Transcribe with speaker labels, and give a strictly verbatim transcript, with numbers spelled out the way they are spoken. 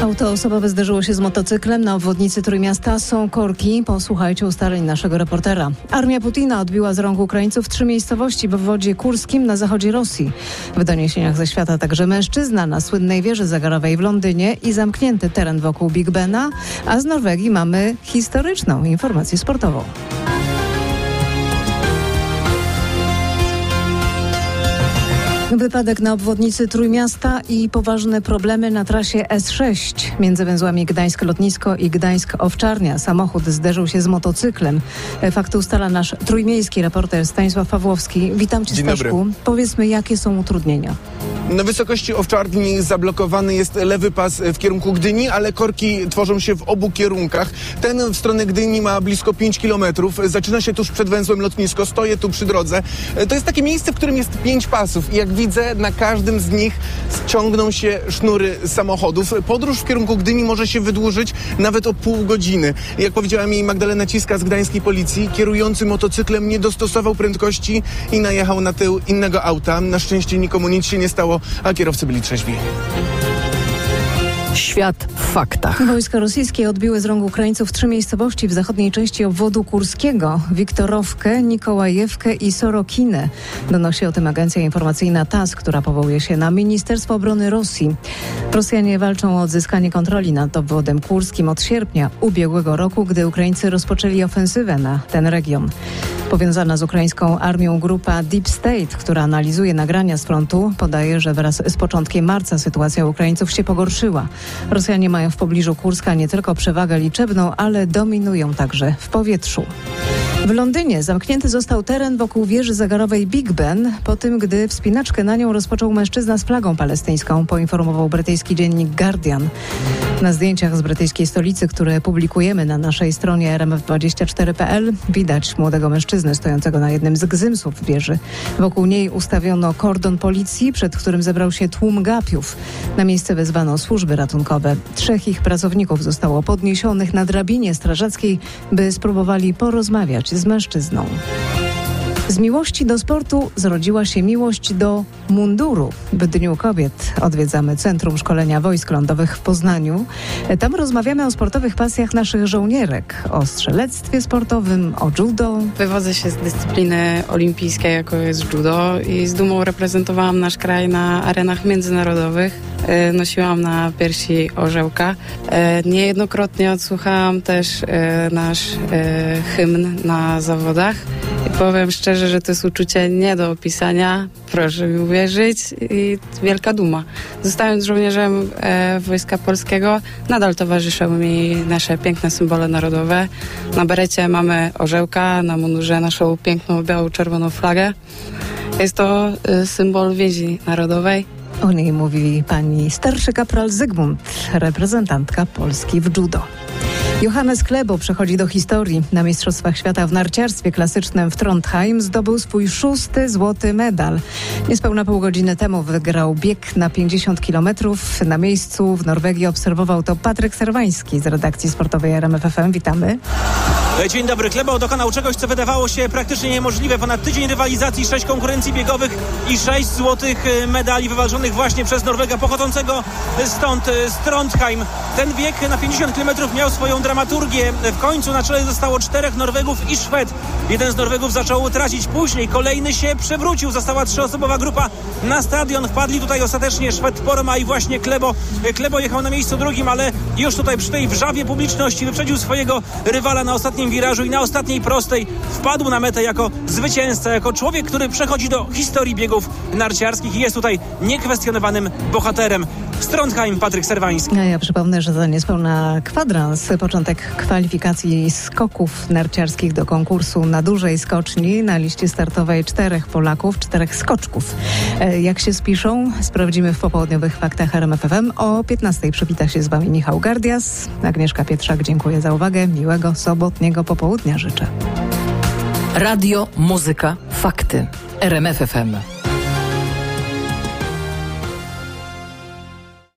Speaker 1: Auto osobowe zderzyło się z motocyklem na obwodnicy Trójmiasta. Są korki. Posłuchajcie ustaleń naszego reportera. Armia Putina odbiła z rąk Ukraińców trzy miejscowości w obwodzie kurskim na zachodzie Rosji. W doniesieniach ze świata także mężczyzna na słynnej wieży zegarowej w Londynie i zamknięty teren wokół Big Bena. A z Norwegii mamy historyczną informację sportową. Wypadek na obwodnicy Trójmiasta i poważne problemy na trasie S sześć między węzłami Gdańsk-Lotnisko i Gdańsk-Owczarnia. Samochód zderzył się z motocyklem. Fakty ustala nasz trójmiejski reporter Stanisław Pawłowski. Witam cię, Staszku. Powiedzmy, jakie są utrudnienia?
Speaker 2: Na wysokości Owczarni zablokowany jest lewy pas w kierunku Gdyni, ale korki tworzą się w obu kierunkach. Ten w stronę Gdyni ma blisko pięć kilometrów. Zaczyna się tuż przed węzłem Lotnisko. Stoję tu przy drodze. To jest takie miejsce, w którym jest pięć pasów i jak widzę, na każdym z nich ciągną się sznury samochodów. Podróż w kierunku Gdyni może się wydłużyć nawet o pół godziny. Jak powiedziała mi Magdalena Ciska z gdańskiej policji, kierujący motocyklem nie dostosował prędkości i najechał na tył innego auta. Na szczęście nikomu nic się nie stało, a kierowcy byli trzeźwi.
Speaker 3: Świat w faktach.
Speaker 1: Wojska rosyjskie odbiły z rąk Ukraińców trzy miejscowości w zachodniej części obwodu kurskiego. Wiktorowkę, Nikołajewkę i Sorokinę. Donosi o tym agencja informacyjna TASS, która powołuje się na Ministerstwo Obrony Rosji. Rosjanie walczą o odzyskanie kontroli nad obwodem kurskim od sierpnia ubiegłego roku, gdy Ukraińcy rozpoczęli ofensywę na ten region. Powiązana z ukraińską armią grupa Deep State, która analizuje nagrania z frontu, podaje, że wraz z początkiem marca sytuacja Ukraińców się pogorszyła. Rosjanie mają w pobliżu Kurska nie tylko przewagę liczebną, ale dominują także w powietrzu. W Londynie zamknięty został teren wokół wieży zegarowej Big Ben po tym, gdy wspinaczkę na nią rozpoczął mężczyzna z flagą palestyńską, poinformował brytyjski dziennik Guardian. Na zdjęciach z brytyjskiej stolicy, które publikujemy na naszej stronie R M F dwadzieścia cztery kropka p l, widać młodego mężczyznę stojącego na jednym z gzymsów wieży. Wokół niej ustawiono kordon policji, przed którym zebrał się tłum gapiów. Na miejsce wezwano służby ratunkowe. Trzech ich pracowników zostało podniesionych na drabinie strażackiej, by spróbowali porozmawiać z mężczyzną. Z miłości do sportu zrodziła się miłość do munduru. W Dniu Kobiet odwiedzamy Centrum Szkolenia Wojsk Lądowych w Poznaniu. Tam rozmawiamy o sportowych pasjach naszych żołnierek, o strzelectwie sportowym, o judo.
Speaker 4: Wywodzę się z dyscypliny olimpijskiej, jaką jest judo, i z dumą reprezentowałam nasz kraj na arenach międzynarodowych. Nosiłam na piersi orzełka. Niejednokrotnie odsłuchałam też nasz hymn na zawodach. I powiem szczerze, że to jest uczucie nie do opisania. Proszę mi uwierzyć, i wielka duma. Zostając żołnierzem e, Wojska Polskiego, nadal towarzyszą mi nasze piękne symbole narodowe. Na berecie mamy orzełka, na mundurze naszą piękną biało-czerwoną flagę. Jest to e, symbol więzi narodowej.
Speaker 1: O niej mówi pani starszy kapral Zygmunt, reprezentantka Polski w judo. Johannes Klebo przechodzi do historii. Na Mistrzostwach Świata w narciarstwie klasycznym w Trondheim zdobył swój szósty złoty medal. Niespełna pół godziny temu wygrał bieg na pięćdziesiąt kilometrów. Na miejscu w Norwegii obserwował to Patryk Serwański z redakcji sportowej R M F F M. Witamy.
Speaker 5: Dzień dobry. Klebo dokonał czegoś, co wydawało się praktycznie niemożliwe. Ponad tydzień rywalizacji, sześć konkurencji biegowych i sześć złotych medali wywalczonych właśnie przez Norwega pochodzącego stąd, z Trondheim. Ten bieg na pięćdziesiąt kilometrów miał swoją dramaturgię. W końcu na czele zostało czterech Norwegów i Szwed. Jeden z Norwegów zaczął tracić później, kolejny się przewrócił. Została trzyosobowa grupa na stadion. Wpadli tutaj ostatecznie Szwed Poromaa i właśnie Klebo. Klebo jechał na miejscu drugim, ale już tutaj przy tej wrzawie publiczności wyprzedził swojego rywala na ostatnim wirażu i na ostatniej prostej wpadł na metę jako zwycięzca, jako człowiek, który przechodzi do historii biegów narciarskich i jest tutaj niekwestionowanym bohaterem. Z Trondheim Patryk Serwański.
Speaker 1: Ja, ja przypomnę, że za niespełna kwadrans początek kwalifikacji skoków narciarskich do konkursu na dużej skoczni. Na liście startowej czterech Polaków, czterech skoczków. Jak się spiszą, sprawdzimy w popołudniowych faktach R M F F M. O piętnastej przywita się z wami Michał Gardias. Agnieszka Pietrzak, dziękuję za uwagę. Miłego sobotniego popołudnia życzę.
Speaker 3: Radio, muzyka, fakty. R M F F M.